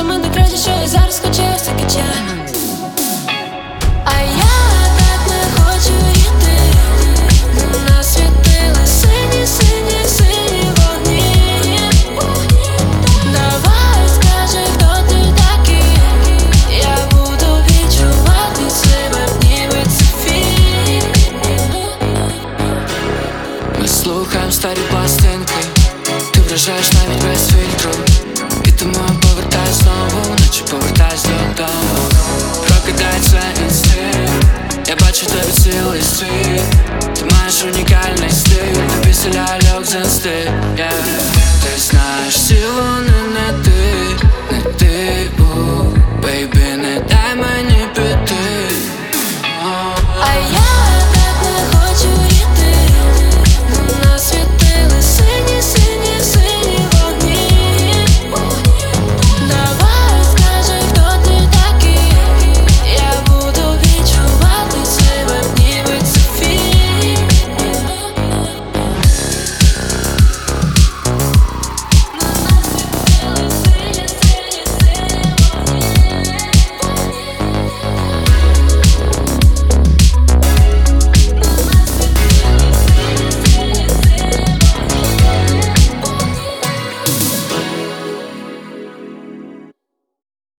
саме найкраще, що я зараз хочу, все каче. А я так не хочу йти. Нас світили сині, сині, сині вогні. Давай скажи, хто ти такий. Я буду відчувати себе, ніби це фільм. Ми слухаємо старі пластинки, ти вражаєш навіть без фільтру. І тому повертаюсь знову, наче повертаюсь додому. Прокидається інстинкт, я бачу тебе цілий світ. Ти маєш унікальний стиль, тобі селя люк з інсти, yeah. Ти знаєш цілу